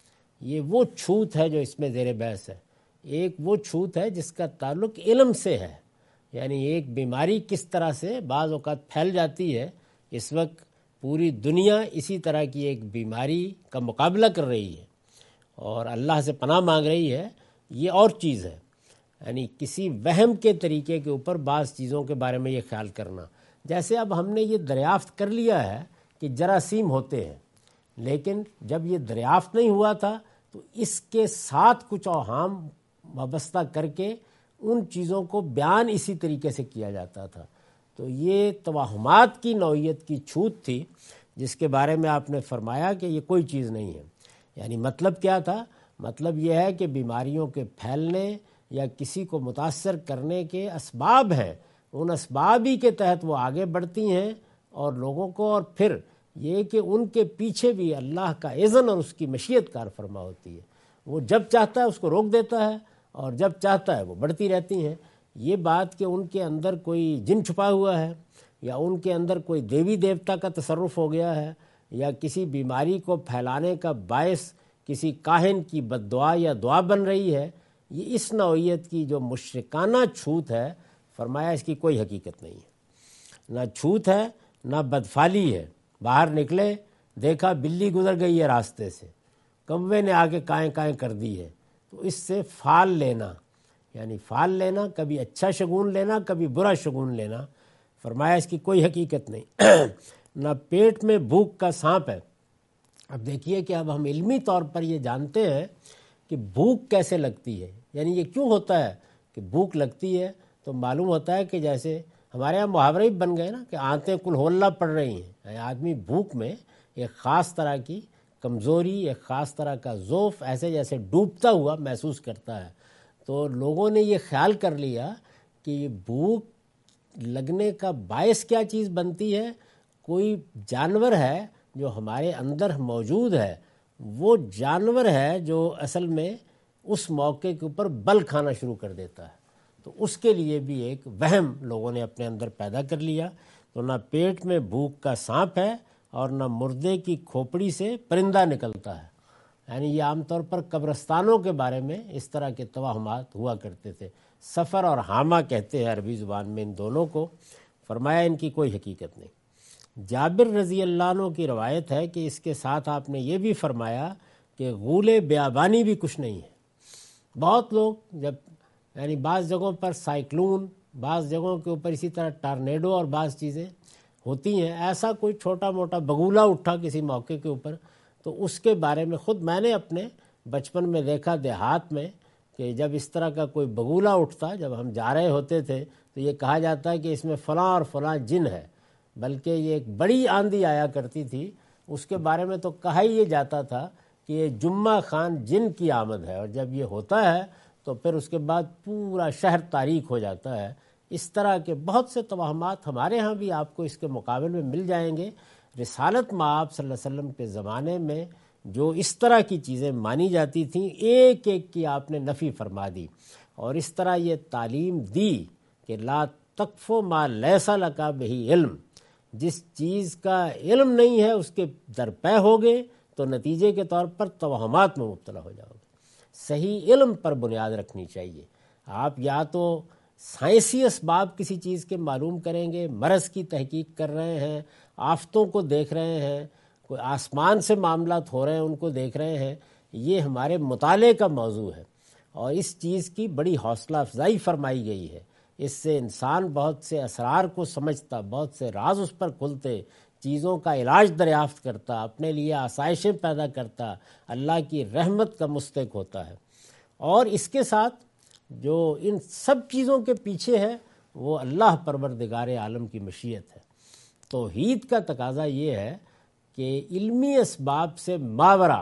یہ وہ چھوت ہے جو اس میں زیر بحث ہے. ایک وہ چھوت ہے جس کا تعلق علم سے ہے، یعنی ایک بیماری کس طرح سے بعض اوقات پھیل جاتی ہے. اس وقت پوری دنیا اسی طرح کی ایک بیماری کا مقابلہ کر رہی ہے اور اللہ سے پناہ مانگ رہی ہے. یہ اور چیز ہے، یعنی کسی وہم کے طریقے کے اوپر بعض چیزوں کے بارے میں یہ خیال کرنا. جیسے اب ہم نے یہ دریافت کر لیا ہے کہ جراثیم ہوتے ہیں، لیکن جب یہ دریافت نہیں ہوا تھا تو اس کے ساتھ کچھ اوہام وابستہ کر کے ان چیزوں کو بیان اسی طریقے سے کیا جاتا تھا. تو یہ توہمات کی نوعیت کی چھوت تھی جس کے بارے میں آپ نے فرمایا کہ یہ کوئی چیز نہیں ہے. یعنی مطلب کیا تھا؟ مطلب یہ ہے کہ بیماریوں کے پھیلنے یا کسی کو متاثر کرنے کے اسباب ہیں، ان اسباب ہی کے تحت وہ آگے بڑھتی ہیں اور لوگوں کو، اور پھر یہ کہ ان کے پیچھے بھی اللہ کا اذن اور اس کی مشیت کار فرما ہوتی ہے. وہ جب چاہتا ہے اس کو روک دیتا ہے اور جب چاہتا ہے وہ بڑھتی رہتی ہیں. یہ بات کہ ان کے اندر کوئی جن چھپا ہوا ہے یا ان کے اندر کوئی دیوی دیوتا کا تصرف ہو گیا ہے یا کسی بیماری کو پھیلانے کا باعث کسی کاہن کی بد دعا یا دعا بن رہی ہے، یہ اس نوعیت کی جو مشرکانہ چھوت ہے، فرمایا اس کی کوئی حقیقت نہیں ہے. نہ چھوت ہے نہ بدفالی ہے. باہر نکلے دیکھا بلی گزر گئی ہے راستے سے، کوے نے آ کے کائیں کائیں کر دی ہے، تو اس سے فال لینا، یعنی فال لینا، کبھی اچھا شگون لینا کبھی برا شگون لینا، فرمایا اس کی کوئی حقیقت نہیں. نہ پیٹ میں بھوک کا سانپ ہے. اب دیکھیے کہ اب ہم علمی طور پر یہ جانتے ہیں کہ بھوک کیسے لگتی ہے. یعنی یہ کیوں ہوتا ہے کہ بھوک لگتی ہے؟ تو معلوم ہوتا ہے کہ جیسے ہمارے یہاں محاورے بھی بن گئے نا کہ آنتیں کل ہولنا پڑ رہی ہیں. یعنی آدمی بھوک میں ایک خاص طرح کی کمزوری، ایک خاص طرح کا ذوف، ایسے جیسے ڈوبتا ہوا محسوس کرتا ہے. تو لوگوں نے یہ خیال کر لیا کہ یہ بھوک لگنے کا باعث کیا چیز بنتی ہے؟ کوئی جانور ہے جو ہمارے اندر موجود ہے، وہ جانور ہے جو اصل میں اس موقع کے اوپر بل کھانا شروع کر دیتا ہے. تو اس کے لیے بھی ایک وہم لوگوں نے اپنے اندر پیدا کر لیا. تو نہ پیٹ میں بھوک کا سانپ ہے اور نہ مردے کی کھوپڑی سے پرندہ نکلتا ہے. یعنی یہ عام طور پر قبرستانوں کے بارے میں اس طرح کے توہمات ہوا کرتے تھے. سفر اور حامہ کہتے ہیں عربی زبان میں ان دونوں کو. فرمایا ان کی کوئی حقیقت نہیں. جابر رضی اللہ عنہ کی روایت ہے کہ اس کے ساتھ آپ نے یہ بھی فرمایا کہ غول بیابانی بھی کچھ نہیں ہے. بہت لوگ جب یعنی بعض جگہوں پر سائیکلون، بعض جگہوں کے اوپر اسی طرح ٹارنیڈو اور بعض چیزیں ہوتی ہیں، ایسا کوئی چھوٹا موٹا بگولا اٹھا کسی موقع کے اوپر، تو اس کے بارے میں خود میں نے اپنے بچپن میں دیکھا دیہات میں کہ جب اس طرح کا کوئی بگولا اٹھتا، جب ہم جا رہے ہوتے تھے تو یہ کہا جاتا ہے کہ اس میں فلاں اور فلاں جن ہے. بلکہ یہ ایک بڑی آندھی آیا کرتی تھی، اس کے بارے میں تو کہا ہی یہ جاتا تھا کہ یہ جمعہ خان جن کی آمد ہے، اور جب یہ ہوتا ہے تو پھر اس کے بعد پورا شہر تاریک ہو جاتا ہے. اس طرح کے بہت سے توہمات ہمارے ہاں بھی آپ کو اس کے مقابل میں مل جائیں گے. رسالت مآب صلی اللہ علیہ وسلم کے زمانے میں جو اس طرح کی چیزیں مانی جاتی تھیں، ایک ایک کی آپ نے نفی فرما دی، اور اس طرح یہ تعلیم دی کہ لا تقف ما لیس لک بہ علم، جس چیز کا علم نہیں ہے اس کے درپے ہوگے تو نتیجے کے طور پر توہمات میں مبتلا ہو جاؤ گے. صحیح علم پر بنیاد رکھنی چاہیے. آپ یا تو سائنسی اسباب کسی چیز کے معلوم کریں گے، مرض کی تحقیق کر رہے ہیں، آفتوں کو دیکھ رہے ہیں، کوئی آسمان سے معاملات ہو رہے ہیں ان کو دیکھ رہے ہیں، یہ ہمارے مطالعے کا موضوع ہے. اور اس چیز کی بڑی حوصلہ افزائی فرمائی گئی ہے. اس سے انسان بہت سے اسرار کو سمجھتا، بہت سے راز اس پر کھلتے، چیزوں کا علاج دریافت کرتا، اپنے لیے آسائشیں پیدا کرتا، اللہ کی رحمت کا مستحق ہوتا ہے. اور اس کے ساتھ جو ان سب چیزوں کے پیچھے ہے وہ اللہ پروردگار عالم کی مشیت ہے. توحید کا تقاضا یہ ہے کہ علمی اسباب سے ماورا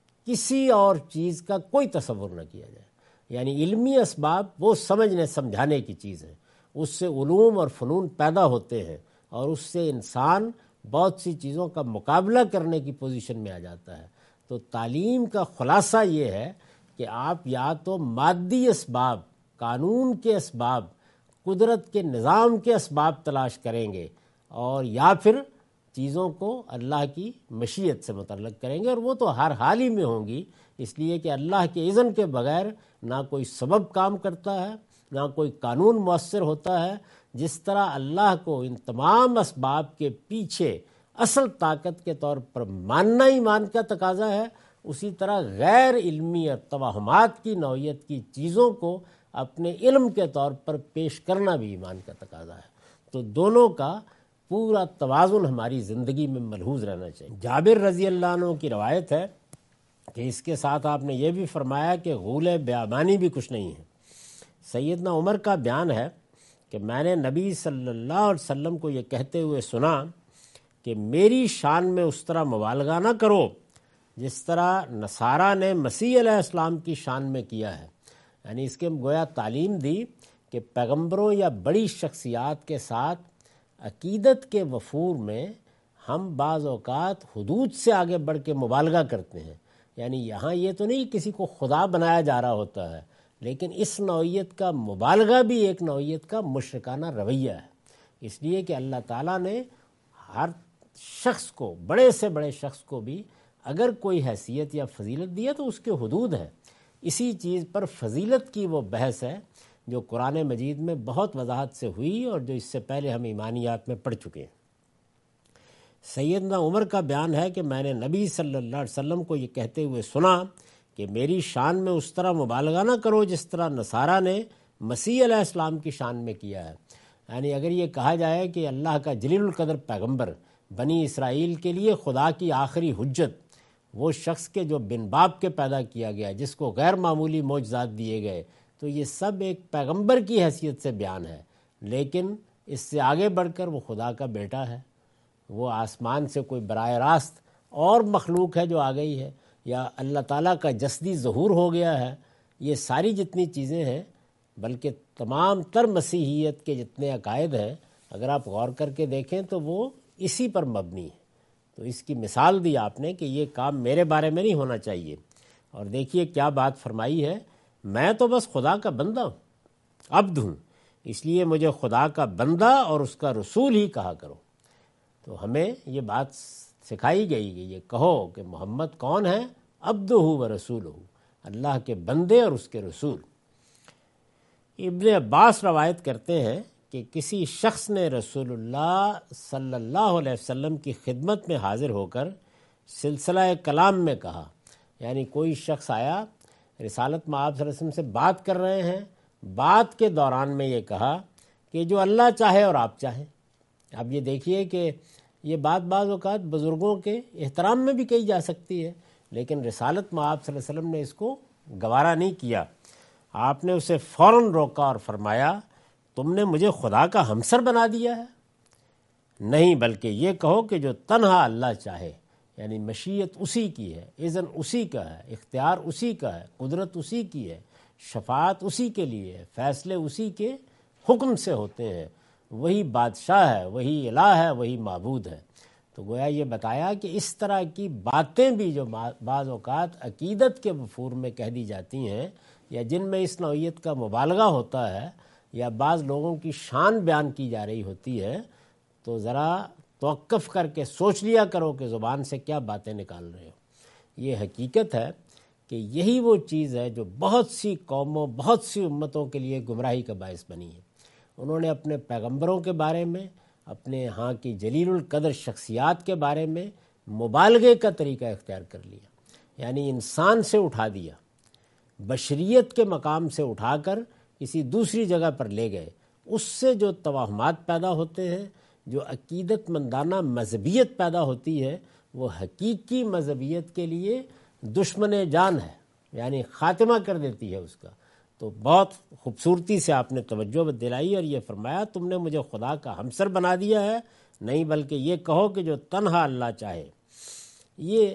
کسی اور چیز کا کوئی تصور نہ کیا جائے. یعنی علمی اسباب وہ سمجھنے سمجھانے کی چیز ہے، اس سے علوم اور فنون پیدا ہوتے ہیں اور اس سے انسان بہت سی چیزوں کا مقابلہ کرنے کی پوزیشن میں آ جاتا ہے. تو تعلیم کا خلاصہ یہ ہے کہ آپ یا تو مادی اسباب، قانون کے اسباب، قدرت کے نظام کے اسباب تلاش کریں گے، اور یا پھر چیزوں کو اللہ کی مشیت سے متعلق کریں گے، اور وہ تو ہر حال ہی میں ہوں گی، اس لیے کہ اللہ کے اذن کے بغیر نہ کوئی سبب کام کرتا ہے، نہ کوئی قانون مؤثر ہوتا ہے۔ جس طرح اللہ کو ان تمام اسباب کے پیچھے اصل طاقت کے طور پر ماننا ایمان کا تقاضا ہے، اسی طرح غیر علمی اور توہمات کی نوعیت کی چیزوں کو اپنے علم کے طور پر پیش کرنا بھی ایمان کا تقاضا ہے۔ تو دونوں کا پورا توازن ہماری زندگی میں ملحوظ رہنا چاہیے۔ جابر رضی اللہ عنہ کی روایت ہے کہ اس کے ساتھ آپ نے یہ بھی فرمایا کہ غول بیابانی بھی کچھ نہیں ہے۔ سیدنا عمر کا بیان ہے کہ میں نے نبی صلی اللہ علیہ وسلم کو یہ کہتے ہوئے سنا کہ میری شان میں اس طرح مبالغہ نہ کرو جس طرح نصارہ نے مسیح علیہ السلام کی شان میں کیا ہے۔ یعنی اس کے گویا تعلیم دی کہ پیغمبروں یا بڑی شخصیات کے ساتھ عقیدت کے وفور میں ہم بعض اوقات حدود سے آگے بڑھ کے مبالغہ کرتے ہیں۔ یعنی یہاں یہ تو نہیں کسی کو خدا بنایا جا رہا ہوتا ہے، لیکن اس نوعیت کا مبالغہ بھی ایک نوعیت کا مشرکانہ رویہ ہے، اس لیے کہ اللہ تعالیٰ نے ہر شخص کو، بڑے سے بڑے شخص کو بھی اگر کوئی حیثیت یا فضیلت دی ہے تو اس کے حدود ہیں۔ اسی چیز پر فضیلت کی وہ بحث ہے جو قرآن مجید میں بہت وضاحت سے ہوئی اور جو اس سے پہلے ہم ایمانیات میں پڑھ چکے ہیں۔ سیدنا عمر کا بیان ہے کہ میں نے نبی صلی اللہ علیہ وسلم کو یہ کہتے ہوئے سنا کہ میری شان میں اس طرح مبالغہ نہ کرو جس طرح نصارہ نے مسیح علیہ السلام کی شان میں کیا ہے۔ یعنی اگر یہ کہا جائے کہ اللہ کا جلیل القدر پیغمبر بنی اسرائیل کے لیے خدا کی آخری حجت، وہ شخص کے جو بن باپ کے پیدا کیا گیا، جس کو غیر معمولی معجزات دیے گئے، تو یہ سب ایک پیغمبر کی حیثیت سے بیان ہے، لیکن اس سے آگے بڑھ کر وہ خدا کا بیٹا ہے، وہ آسمان سے کوئی براہ راست اور مخلوق ہے جو آ گئی ہے، یا اللہ تعالیٰ کا جسدی ظہور ہو گیا ہے۔ یہ ساری جتنی چیزیں ہیں، بلکہ تمام تر مسیحیت کے جتنے عقائد ہیں، اگر آپ غور کر کے دیکھیں تو وہ اسی پر مبنی ہے۔ تو اس کی مثال دی آپ نے کہ یہ کام میرے بارے میں نہیں ہونا چاہیے، اور دیکھیے کیا بات فرمائی ہے، میں تو بس خدا کا بندہ ہوں، عبد ہوں، اس لیے مجھے خدا کا بندہ اور اس کا رسول ہی کہا کرو۔ تو ہمیں یہ بات سکھائی گئی کہ یہ کہو کہ محمد کون ہے، عبدہ و رسولہ، اللہ کے بندے اور اس کے رسول۔ ابن عباس روایت کرتے ہیں کہ کسی شخص نے رسول اللہ صلی اللہ علیہ وسلم کی خدمت میں حاضر ہو کر سلسلہ کلام میں کہا، یعنی کوئی شخص آیا، رسالت میں آپ صلی اللہ علیہ وسلم سے بات کر رہے ہیں، بات کے دوران میں یہ کہا کہ جو اللہ چاہے اور آپ چاہیں۔ اب یہ دیکھیے کہ یہ بات بعض اوقات بزرگوں کے احترام میں بھی کہی جا سکتی ہے، لیکن رسالت میں آپ صلی اللہ علیہ وسلم نے اس کو گوارا نہیں کیا۔ آپ نے اسے فوراً روکا اور فرمایا، تم نے مجھے خدا کا ہمسر بنا دیا ہے؟ نہیں، بلکہ یہ کہو کہ جو تنہا اللہ چاہے، یعنی مشیت اسی کی ہے، اذن اسی کا ہے، اختیار اسی کا ہے، قدرت اسی کی ہے، شفاعت اسی کے لیے ہے، فیصلے اسی کے حکم سے ہوتے ہیں، وہی بادشاہ ہے، وہی الہ ہے، وہی معبود ہے۔ تو گویا یہ بتایا کہ اس طرح کی باتیں بھی جو بعض اوقات عقیدت کے وفور میں کہہ دی جاتی ہیں، یا جن میں اس نوعیت کا مبالغہ ہوتا ہے، یا بعض لوگوں کی شان بیان کی جا رہی ہوتی ہے، تو ذرا توقف کر کے سوچ لیا کرو کہ زبان سے کیا باتیں نکال رہے ہو۔ یہ حقیقت ہے کہ یہی وہ چیز ہے جو بہت سی قوموں، بہت سی امتوں کے لیے گمراہی کا باعث بنی ہے۔ انہوں نے اپنے پیغمبروں کے بارے میں، اپنے ہاں کی جلیل القدر شخصیات کے بارے میں مبالغے کا طریقہ اختیار کر لیا، یعنی انسان سے اٹھا دیا، بشریت کے مقام سے اٹھا کر کسی دوسری جگہ پر لے گئے۔ اس سے جو توہمات پیدا ہوتے ہیں، جو عقیدت مندانہ مذہبیت پیدا ہوتی ہے، وہ حقیقی مذہبیت کے لیے دشمن جان ہے، یعنی خاتمہ کر دیتی ہے اس کا۔ تو بہت خوبصورتی سے آپ نے توجہ دلائی اور یہ فرمایا، تم نے مجھے خدا کا ہمسر بنا دیا ہے؟ نہیں، بلکہ یہ کہو کہ جو تنہا اللہ چاہے۔ یہ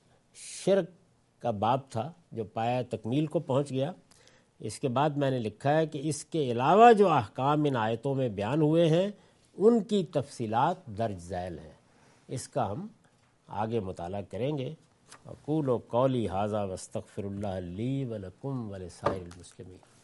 شرک کا باب تھا جو پایہ تکمیل کو پہنچ گیا۔ اس کے بعد میں نے لکھا ہے کہ اس کے علاوہ جو احکام ان آیتوں میں بیان ہوئے ہیں، ان کی تفصیلات درج ذیل ہیں۔ اس کا ہم آگے مطالعہ کریں گے۔ اقول قولی ھذا واستغفر اللہ لی ولکم ولسائر المسلمین۔